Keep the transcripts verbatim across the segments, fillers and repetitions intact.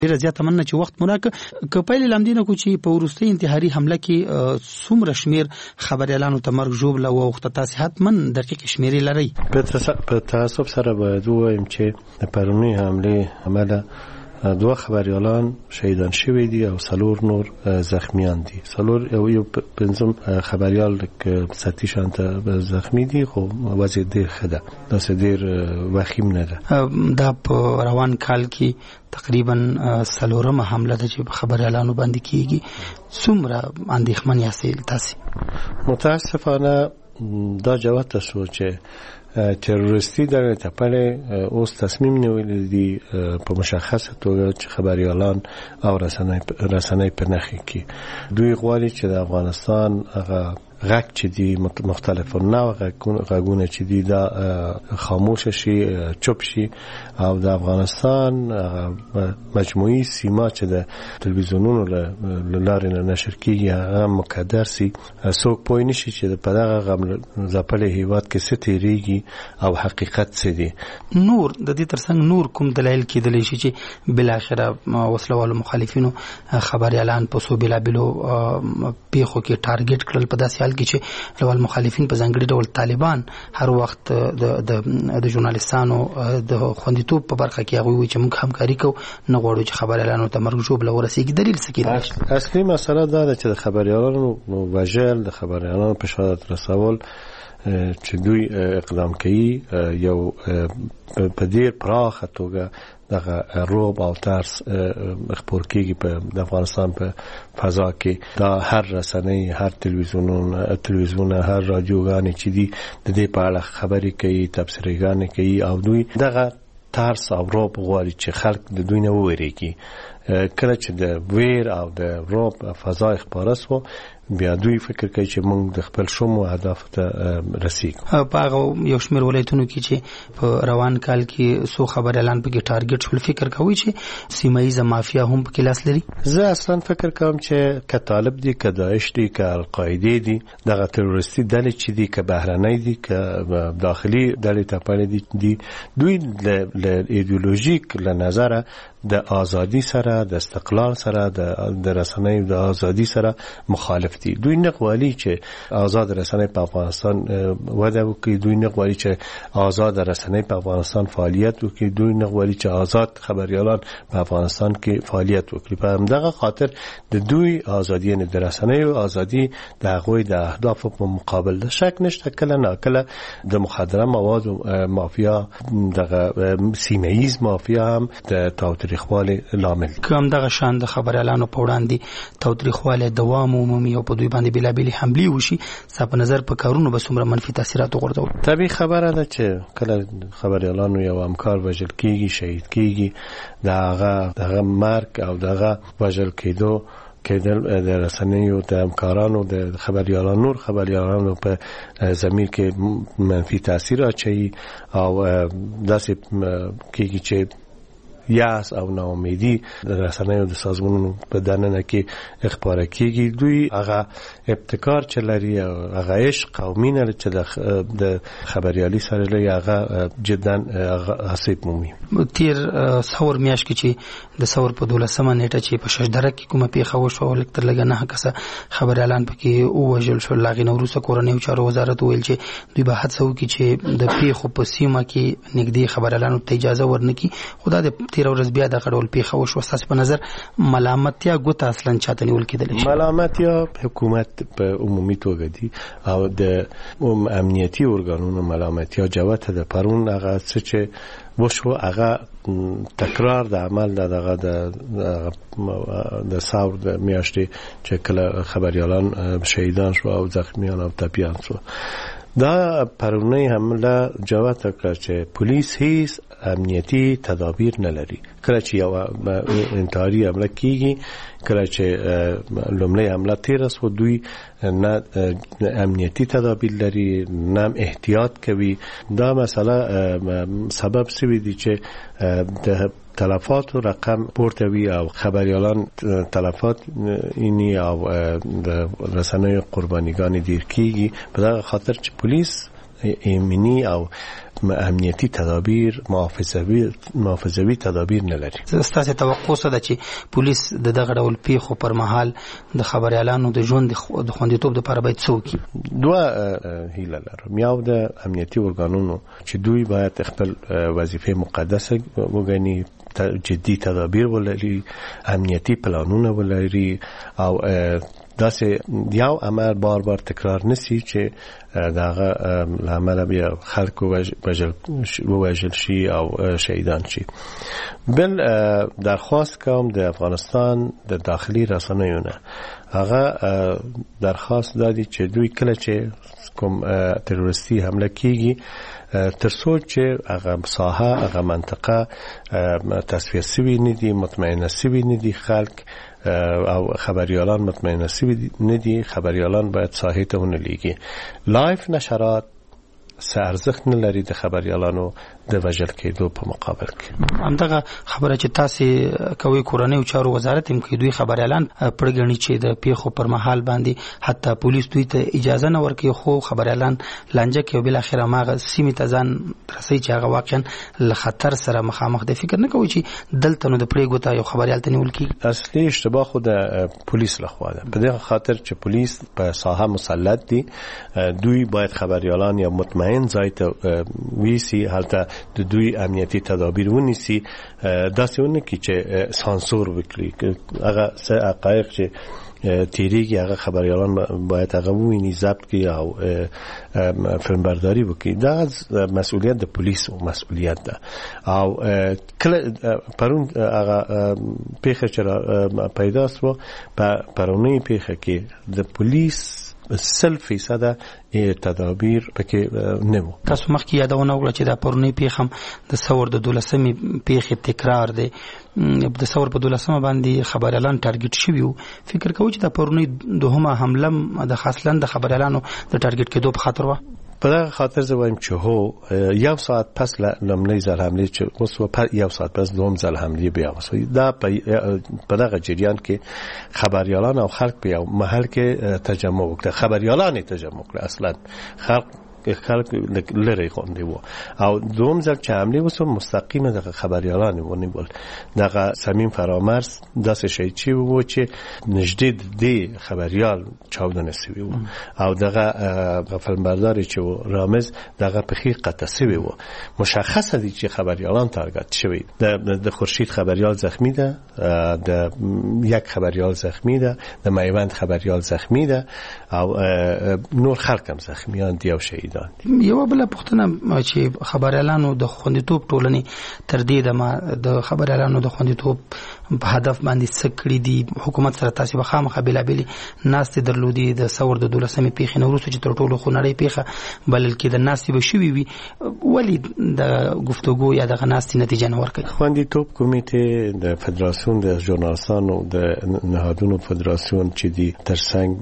ډیره زیاته مننه چې وخت مو راکړ. که پیل لامدینه کو چې په وروستي انتحاري حمله کې څومره شمیر خبريالانو ته مرګ ژوبله وخت تاسو حتمن دقیق شمیرې لري؟ په تاسو سره باید وایم چې د پرونی حمله عمله دوه خبريالان شهیدان شوی دي او څلور نور زخمیان دي. څلور او یو پنځم خبريال که سطحي شانته زخمی دي خو وضع ډیر ښه ده، داسې ډیر وخیم نه ده. دا په روان کال کې تقریبا څلورمه حمله ده چې خبريالانو باندې کیږي. څومره اندېښمن یاست تاسو؟ متاسفانه دا جواب شو چې تروریستی در تپل اوس تصمیم نیولی دی په مشخصه توګه چې خبريالان او رسنۍ رسنۍ په نخي کې دوی غواړي چې د افغانستان هغه غږ چې دی مختلف نوع غږونه چې دی دا خاموش شي، چوپ شي او د افغانستان مجموعي سیما چې د تلویزیونونو لارې نشر کیږي هغه مقدر سي، څوک پوه نشي چې په دغه ځپلې هیواد کې څه تیریږي او حقیقت څه دی. نور د دې ترڅنګ نور کوم دلایل کېدلی شي چې بل اخره وسلوالو مخالفینو خبريالان په سو بلا بلو پیخو کې ټارګټ کړل په داسې حال کې چې لوال مخالفین په ځانګړي ډول طالبان هر وخت د د د ژورنالیستانو د خوندیتوب په برخه کې هغه وی چې موږ همکاري کوو، نه غواړو چې خبريالانو ته مرګ ژوبله ورسیږي. دلیل څه کېدای؟ اصلي مسله دا ده چې د خبريالانو وژل، د خبريالانو په شهادت رسول چې دوی اقدام کوي یو په ډیر پراخه توګه دغه روب او ترس خپور کیږي په افغانستان په فضا کې. دا هر رسنۍ، هر تلویزیون تلویزیون هر رادیوګانې چې دي د دې په اړه خبرې کوي، تبصرهګانې کوي او دوی دغه ترس او روب غواړي چې خلک د دوی نه وویریږي. کله چې د ویر او د روب فضا خپاره سو بیا دوی فکر کوي چې موږ د خپل شومو اهداف ته رسیږو. په هغه یو شمېر ولایتونو کې چې په روان کال کې سو خبريالان پکې ټارګټ شول، فکر کوي چې سیمه ییزه مافیا هم پکې لاس لري؟ زه اصلا فکر کوم چې که طالب دي، که داعش دي، که القاعده دي، دغه تروریستي ډلې چې دي، که بهرنۍ دي، که داخلي ډلې تپلې دي، دوی له ایدئولوژیک له نظره د ازادي سره، د استقلال سره، د رسنۍ د ازادي سره مخالف دي. دوی نه غواړي چې آزاد رسنۍ په افغانستان وده وکړي، دوی نه غواړي چې آزاد رسنۍ په افغانستان فعالیت وکړي، دوی نه غواړي چې آزاد خبريالان په افغانستان کې فعالیت وکړي. په همدغه خاطر د دوی ازادي نه د رسنۍ او ازادي د هغوی د اهداف په مقابل د شک نشته کله نه کله د مخدره مواد مافیا، دغه سیمه ییز مافیا هم د تاوتریخوالي لامل. کوم دغه شان د خبريالانو په وړاندې تاوتریخواله دوام عمومي او په دوی باندې بلابلي حملې وشي، صاحب نظر په کارونو به څومره منفي تاثیرات وغورځول؟ طبیعي خبره ده چې کله خبريالانو یو همکار وژل کیږي، شهید کیږي، دغه دغه مرګ او دغه وژل کېدو کېدل د رسنیو د همکارانو د خبريالانو نور خبريالانو په ضمیر کې منفي تاثیر اچوي او داسې کېږي چې یاس او ناامیدي د رسنیو د سازمانونو په دننه کې اخبار کیږي. دوی هغه ابتکار چې لري، هغه عشق او مینه چې د خبريالي سره لري، هغه جدا حساب مومي. تیر څور میاشت کې چې د څور په دولسمه نیټه چې په شجدره کې کومه پیښه وشوه، لکتر لګا نه کسه خبريالان پکې او وژل شو. لاغې نوروسه کورنیو چارو وزارت ویل چې دوی به هڅه وکړي چې د پیښو په سیمه کې نږدې خبريالانو ته اجازه ورنکړي. خدا د تیر ورځ بیا د غړول پیښه وشوه. تاسو په نظر ملامتیا ګوته اصلا چاته نیول کېدل شي؟ ملامتیا حکومت په عمومي توګه دي او د امنیتي ارګانونو ملامتیا جوته د پرون هغه څه چې وشو هغه تکرار د عمل دغه د د ثور د میاشتې چې کله خبريالان شهیدان شو او زخمیان او ټپیان شو. دا پرونی حمله جواب کړ چې پولیس هیڅ امنیتی تدابیر نه لري. کله چې یو انتحاري حمله کیږي، کله چې لومړی حمله تیر سو، دوی نه امنیتی تدابیر لري، نه احتیاط کوي. دا مسله سبب سوي دي چې د تلفات و رقم پورتوي او خبريالان تلفات اینی او د رسنۍ قربانیگان دیر کیږي. په دغه خاطر چې پولیس ایمنی او امنیتی تدابیر محافظوي محافظوي تدابیر نه لري. ستاسو توقع څه ده چې پولیس د دغه ډول پیښو پر مهال د خبريالانو د ژوند د خوندیتوب لپاره باید څه وکړي؟ دوه هیله لرم. یو د امنیتي ارګانونو چې دوی باید خپل وظیفه مقدسه وګڼي، جدي تدابیر ولري، امنیتي پلانونه ولري او داسې یو عمل بار بار تکرار نسی چې دغه عمل بیا خلک ووژل شي او شهیدان شي. بل درخواست کوم د افغانستان د داخلي رسنیو نه، هغه درخواست دادی چې دوی کله چې کوم تروریستي حمله کیږي ترڅو چې هغه ساحه هغه منطقه تصفیه شوی نه دي، مطمئن شوی نه دي خلک او خبریالان مطمئن شوی نه دي، خبریالان باید ساحه ته ونلیږي. لایف نشرات ارزښت نه لري د خبریالانو د وژل کېدو په مقابل کې. همدغه خبره چې تاسو کوي کورنۍ او چارو وزارت هم کوي، دوی خبریالان پرګنی چې د پیښو پر مهال باندې حتی پولیس دوی ته اجازه نه ورکوي، خو خبریالان لانجه کوي، بل اخر ماغه سیمه ته ځان رسي چې هغه واقعا له خطر سره مخامخ دي. فکر نه کوي چې دلته نو د پرېګو ته یو خبریال ته نیول کیږي. اصلي اشتباه خو د پولیس لخوا ده. په دې خاطر چې پولیس په ساحه مسلط دي، دوی باید خبریالان یا مطمئن ځای ته ویسي، هلته د دوی امنیتي تدابیر ونیسي، داسې ونه کی چې سانسور وکړي. هغه څه حقایق چې تیریږي هغه خبریالان باید هغه وویني، ضبط کړي او فیلمبرداري وکړي. دا مسئولیت د پولیسو مسئولیت ده. او کله پرون هغه پیښه چې پیدا شو، په پرونی پیښه کې د پولیس سل فیصد تدابیر پکې نه وو. تاسو مخکې یادونه وکړه چې دا پرونی پیښه هم د ثور د دولسمې پیښې تکرار دی. د ثور په دولسمه باندې خبریالان ټارګټ شوي وو. فکر کوئ چې دا پرونی دوهمه حمله د خاصلن د خبریالانو د ټارګټ کېدو په خاطر وه؟ په دغه خاطر زه وایم چې هو، یو ساعت پس لومړی ځل حملې چې اوس یو ساعت پس دوم ځل حملې بیا وسوه. دا په دغه جریان کې خبریالان او خلک په یو محل کې تجمع وکړه، خبریالان تجمع وکړه، اصلا خلک خلک لري غونډې وو. او دوم ځل چې حملې وسو مستقیمه دغه خبریالان ونیول. دغه صمیم فرامرز داسې شی چې وو چې نږدې د خبریال چاودنه شوی وو او دغه فیلمبرداري چې رامز دغه په خیر قطع شوی وو. مشخصه دي چې خبریالان تارګت شوی. د خورشید خبریال زخمی ده، د یک خبریال زخمی ده، د میوند خبریال زخمی ده او نور خلک هم زخمیان دي او شهید. یو بل پوښتنه چې خبریالانو د خوندیتوب ټولنې تر دې دمه د خبریالانو د خوندیتوب په هدف باندې څه کړي دي؟ حکومت سره تاسو به خامخا بېلابېلې ناستې درلودې د ثور د دولسمې پیښې نه وروسته چې تر ټولو خونړۍ پیښه بلل کېده، ناستې به شوې وي، ولې د گفتگو یا دغه ناستې نتیجه نه ورکوي؟ خوندیتوب کمیټې د فدراسیون د ژورنالستانو د نهادونو فدراسیون چې دی ترڅنګ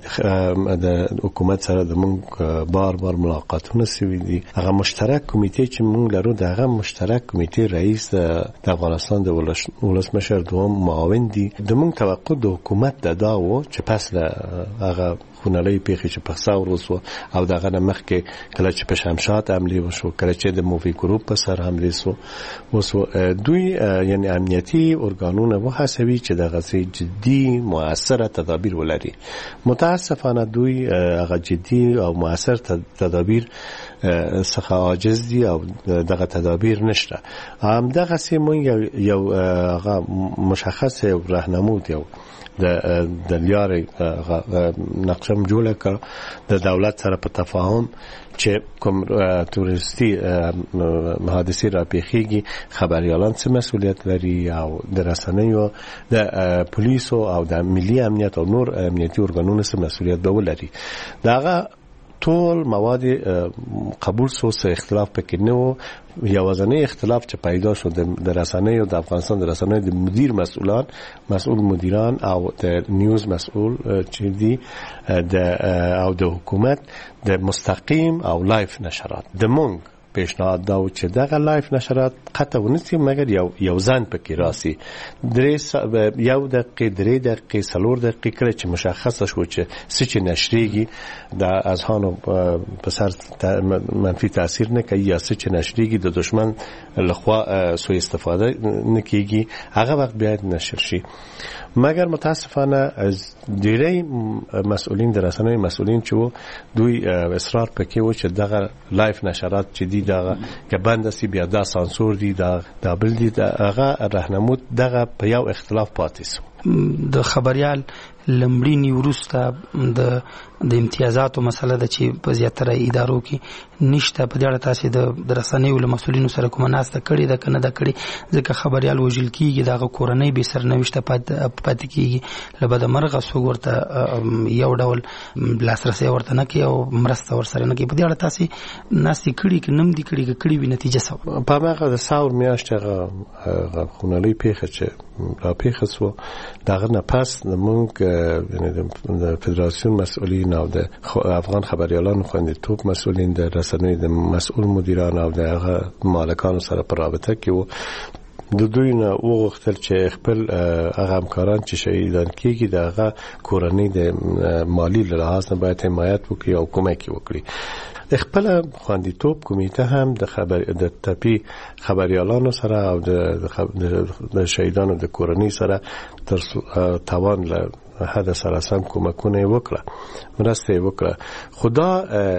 د حکومت سره د موږ بار بار ملاقات ونه سوي دي. هغه مشترک کمیټې چې موږ لرو، دغه مشترک کمیټې رئیس د افغانستان د ولسمشر دوم معاون دي. د موږ توقع د حکومت د دا و چې پس له هغه خونړۍ پیښې چې په ثور وسو او دغه نه مخکې کله چې په شمشاد حملې وشو، کله چې د مووی ګروپ په سر حملې سو وسو، دوی یعنی امنیتي ارګانونه وهڅوي چې دغه سي جدي مؤثره تدابیر ولري. متاسفانه دوی هغه جدي او مؤثر تدابیر څخه عاجز دي او دغه تدابیر نشته. هم دغه سي مونږ یو هغه مشخص راهنمود یو د د لیارې نقشه جوړه کړ د دولت سره په تفاهم چې کوم تورستی حادثه را پیښیږي، خبریالان څه مسؤلیت لري او د رسنیو د پولیسو او د ملي امنیت او نور امنیتي ارګانونو څه مسؤلیت به ولري. دغه ټول مواد قبول سو، څه اختلاف پکې نه و. یوازینی اختلاف چې پیدا شو د رسنیو د افغانستان د رسنیو د مدیر مسئولان مسئول مدیران او د نیوز مسئول چې دی د او د حکومت د مستقیم او لایف نشرات د مونږ په پیشنهاد دا و چې دغه لایف نشرات قطع ونسی مګر یو یو ځان پکې راسي درې یو دقیقې درې دقیقې څلور دقیقې کړي چې مشخص شو چې څه چې نشریږي د اذهانو په سر منفي تاثیر نه کوي یا څه چې نشریږي د دشمن لخوا سوء استفاده نه کیږي هغه وخت باید نشر شي. مګر متاسفانه از ډیری مسؤلین د رسنیو مسؤلین چې دوی اصرار پکې و چې دغه لایف نشرات چې دي دغه که بند سي بیا دا سانسور دي دا دا بل دي هغه راهنمود دغه په یو اختلاف پاتې سو. د خبريال لمړینی ورسته د د امتیازاتو مسله د چې په زیاتره ادارو کې نشته. په دې اړه تاسو د رسنیو له مسؤلینو سره کومه ناسته کړې ده کنه دا کړې ځکه خبريال وژل کیږي دغه کورنۍ به سرنوشته پاتې کیږي لبد مرغه سو ورته یو ډول لاسرسي ورته نه کوي او مرسته ور سره نه کوي. په دې اړه تاسو ناسې کړې کې نم دي کړې کې کړې وي نتیجه سو په هغه د ساور میاشت هغه خونلې پیښه چې را پیښه سو دغه نه پس موږ یعنی د فدراسیون مسؤلین او د افغان خبريالانو خوندیتوب مسؤلین د رسنیو د مسؤل مدیران او د هغه مالکانو سره په رابطه کې وو. د دوی نه وغوښتل چې خپل هغه همکاران چې شهیدان کیږي د هغه کورنۍ د مالی لحاظ نه باید حمایت وکړي او کومک وکړي. خپل خوندیتوب کمیته هم د خبر د تپی خبريالانو سره او د شهیدانو د کورنۍ سره تر توان له حد سره سم کومکونه وکړه مرسته وکړه. خدا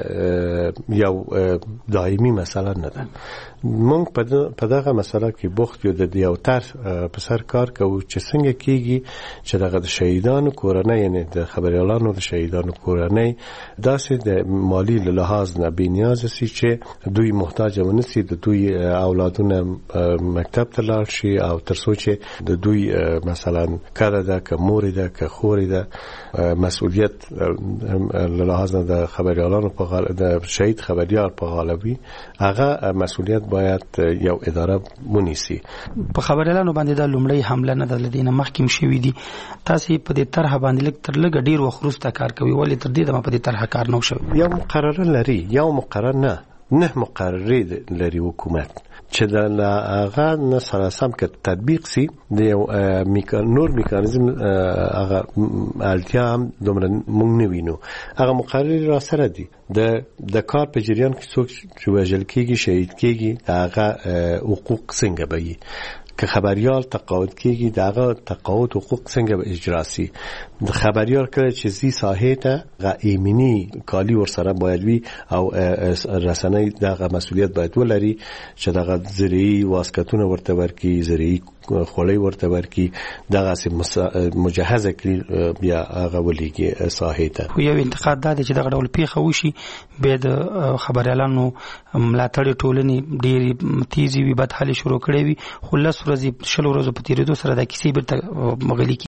یو دایمي مسله نه ده. مونږ په دغه مسله کې بوخت یو د یو تر په سر کار کوو چې څنګه کیږي چې دغه د شهیدانو کورنۍ یعنی د خبريالانو د شهیدانو کورنۍ داسې د مالی لحاظ نه بنیاز سي چې دوی محتاج ونسي د دوی اولادونه مکتب ته لاړ شي او تر څو چې د دوی مثلا کړه ده که مور ده که خور ده مسؤلیت لحاظ نه د خبريالانو په غاړه د شهید خبريال په غاړه وي هغه مسؤلیت باید یو اداره ونیسي. په خبريالانو باندې د لومړی حمله نه د لدینه محکم شوی دي. تاسو په دې طرح باندې لک تر لګ ډیر وخروسته کار کوي ولې تر دې د په دې طرح کار نه شوی؟ یو مقرره لري یو مقرر نه نه مقررې لري حکومت چې د هغه نه سره سم کې تطبیق سي د یو نور میکانیزم هغه التیا هم دومره مونږ نه وینو. هغه مقرر را سره دي د د کار په جریان کې څوک چې وژل کیږي شهید کیږي هغه حقوق څنګه به که خبريال تقاعد کیږي دغه تقاعد حقوق څنګه به اجرا سي. د خبريال کله چې زی ساحه ته غیمنی کالی ور سره باید وي او رسنۍ دغه مسؤلیت باید ولري چې دغه زری واسکتونه ورته ورکی زری خولي ورته ورکی دغه مجهزه کړي بیا هغه ولېږي ساحه ته. خو یو انتقاد دا چې دغه ډول پیښه وشي به د خبريالانو ملاتړ ټولنې ډېری تیزی وي بد حالي شروع کړي وي خو لس ورځې شل ورځې په تیریدو سره د کیسې بیرته مغلي